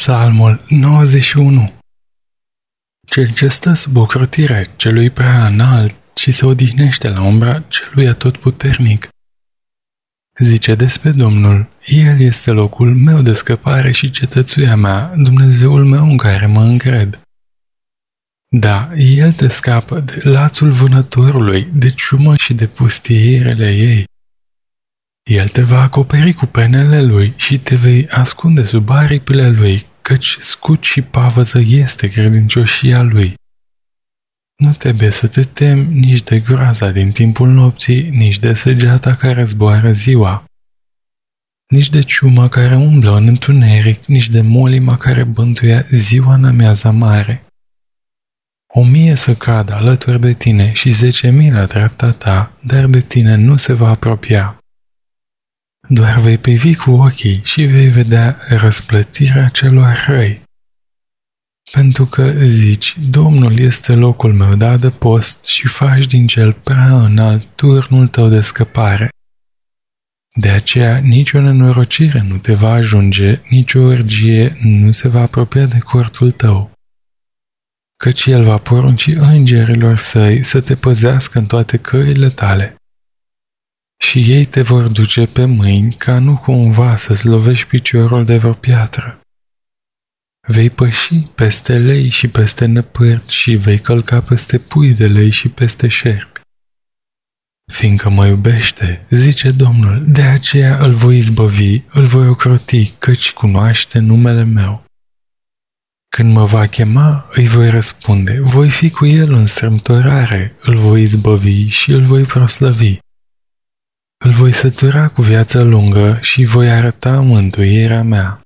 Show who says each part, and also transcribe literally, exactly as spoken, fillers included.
Speaker 1: Psalmul nouăzeci și unu. Cel ce stă sub ocrotire celui prea înalt și se odihnește la umbra celui atotputernic. Zice despre Domnul: El este locul meu de scăpare și cetățuia mea, Dumnezeul meu în care mă încred. Da, El te scapă de lațul vânătorului, de ciumă și de pustierele ei. El te va acoperi cu penele Lui și te vei ascunde sub aripile Lui, căci scut și pavăză este credincioșia Lui. Nu trebuie să te temi nici de groaza din timpul nopții, nici de săgeata care zboară ziua, nici de ciuma care umblă în întuneric, nici de molima care bântuie ziua în amiaza mare. O mie să cadă alături de tine și zece mii la dreapta ta, dar de tine nu se va apropia. Doar vei privi cu ochii și vei vedea răsplătirea celor răi. Pentru că zici: Domnul este locul meu de adăpost și faci din cel prea înalt turnul tău de scăpare. De aceea nici o nenorocire nu te va ajunge, nici o urgie nu se va apropia de cortul tău. Căci El va porunci îngerilor Săi să te păzească în toate căile tale. Și ei te vor duce pe mâini ca nu cumva să-ți lovești piciorul de vreo piatră. Vei păși peste lei și peste năpârți și vei călca peste pui de lei și peste șerpi. Fiindcă mă iubește, zice Domnul, de aceea îl voi izbăvi, îl voi ocroti, căci cunoaște numele meu. Când mă va chema, îi voi răspunde, voi fi cu el în strâmtorare, îl voi izbăvi și îl voi proslăvi. Îl voi sătura cu viața lungă și voi arăta mântuirea mea.